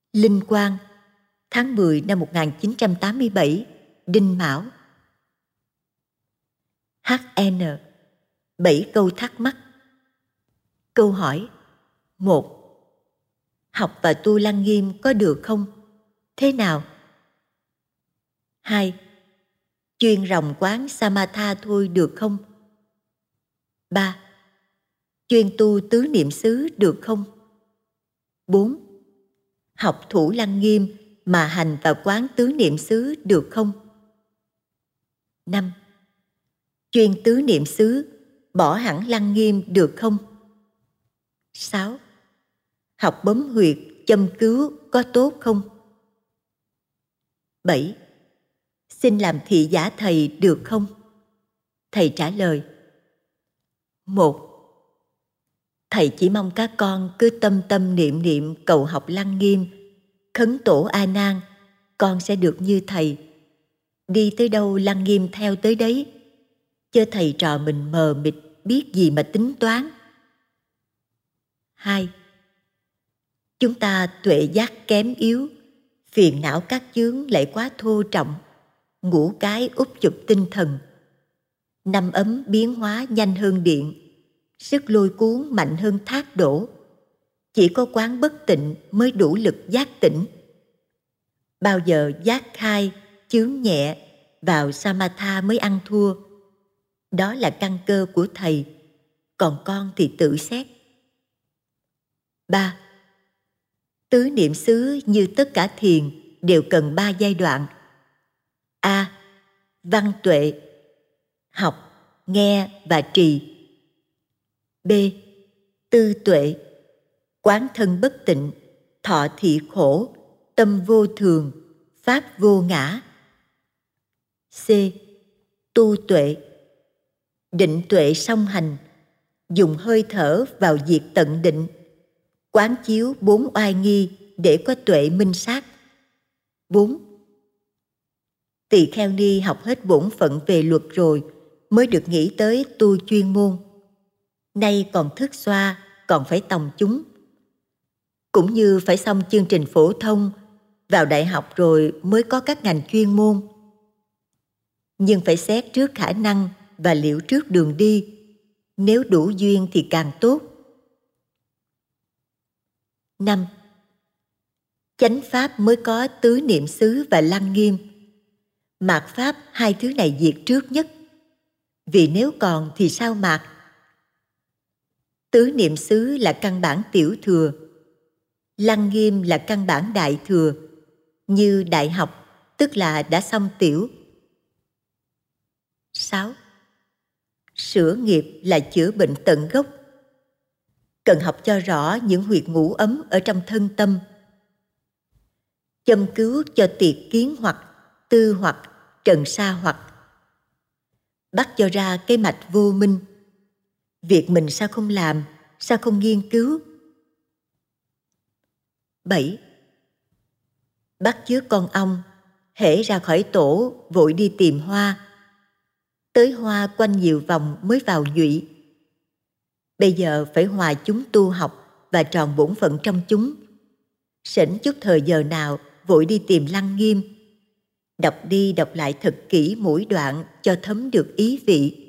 Linh Quang, tháng 10 năm 1987, Đinh Mão. HN, 7 câu thắc mắc. Câu hỏi: 1. Học và tu Lăng Nghiêm có được không? Thế nào? 2. Chuyên ròng quán Samatha thôi được không? 3. Chuyên tu tứ niệm xứ được không? 4. Học thủ Lăng Nghiêm mà hành và quán tứ niệm xứ được không? 5. Chuyên tứ niệm xứ, bỏ hẳn Lăng Nghiêm được không? 6. Học bấm huyệt, châm cứu có tốt không? 7. Xin làm thị giả thầy được không? Thầy trả lời: 1. Thầy chỉ mong các con cứ tâm tâm niệm niệm cầu học Lăng Nghiêm, khấn tổ A Nan, con sẽ được như thầy. Đi tới đâu Lăng Nghiêm theo tới đấy, chớ thầy trò mình mờ mịt biết gì mà tính toán. 2. Chúng ta tuệ giác kém yếu, phiền não các chướng lại quá thô trọng, ngũ cái úp chụp tinh thần. Năm ấm biến hóa nhanh hơn điện, sức lôi cuốn mạnh hơn thác đổ. Chỉ có quán bất tịnh mới đủ lực giác tỉnh. Bao giờ giác khai, chướng nhẹ, vào Samatha mới ăn thua. Đó là căn cơ của thầy, còn con thì tự xét. 3. Tứ niệm xứ như tất cả thiền đều cần 3 giai đoạn. A. Văn tuệ, học, nghe và trì. B. Tư tuệ, quán thân bất tịnh, thọ thị khổ, tâm vô thường, pháp vô ngã. C. Tu tuệ, định tuệ song hành, dùng hơi thở vào diệt tận định, quán chiếu 4 oai nghi để có tuệ minh sát. 4. Tỳ kheo ni học hết bổn phận về luật rồi mới được nghĩ tới tu chuyên môn. Nay còn thức xoa, còn phải tòng chúng. Cũng như phải xong chương trình phổ thông, vào đại học rồi mới có các ngành chuyên môn. Nhưng phải xét trước khả năng và liệu trước đường đi. Nếu đủ duyên thì càng tốt. 5. Chánh pháp mới có tứ niệm xứ và Lăng Nghiêm. Mạt pháp, hai thứ này diệt trước nhất. Vì nếu còn thì sao mạt? Tứ niệm xứ là căn bản tiểu thừa, Lăng Nghiêm là căn bản đại thừa. Như đại học, tức là đã xong tiểu. 6. Sửa nghiệp là chữa bệnh tận gốc. Cần học cho rõ những huyệt ngũ ấm ở trong thân tâm. Châm cứu cho tiệt kiến hoặc, tư hoặc, trần sa hoặc. Bắt cho ra cái mạch vô minh. Việc mình sao không làm, sao không nghiên cứu? 7. Bắt chước con ong, hễ ra khỏi tổ vội đi tìm hoa. Tới hoa quanh nhiều vòng mới vào nhụy. Bây giờ phải hòa chúng tu học và tròn bổn phận trong chúng. Sảnh chút thời giờ nào vội đi tìm Lăng Nghiêm. Đọc đi đọc lại thật kỹ mỗi đoạn cho thấm được ý vị.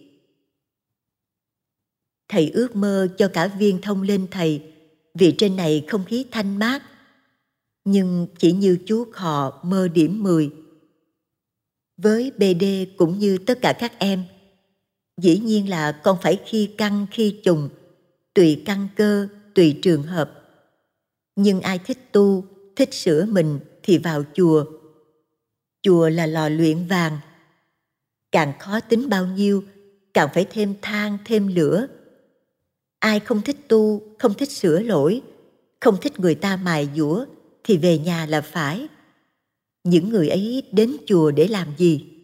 Thầy ước mơ cho cả viên thông lên thầy, vì trên này không khí thanh mát. Nhưng chỉ như chú Khò mơ điểm 10. Với BD cũng như tất cả các em, dĩ nhiên là con phải khi căn khi trùng, tùy căn cơ, tùy trường hợp. Nhưng ai thích tu, thích sửa mình thì vào chùa. Chùa là lò luyện vàng. Càng khó tính bao nhiêu, càng phải thêm than, thêm lửa. Ai không thích tu, không thích sửa lỗi, không thích người ta mài dũa, thì về nhà là phải. Những người ấy đến chùa để làm gì?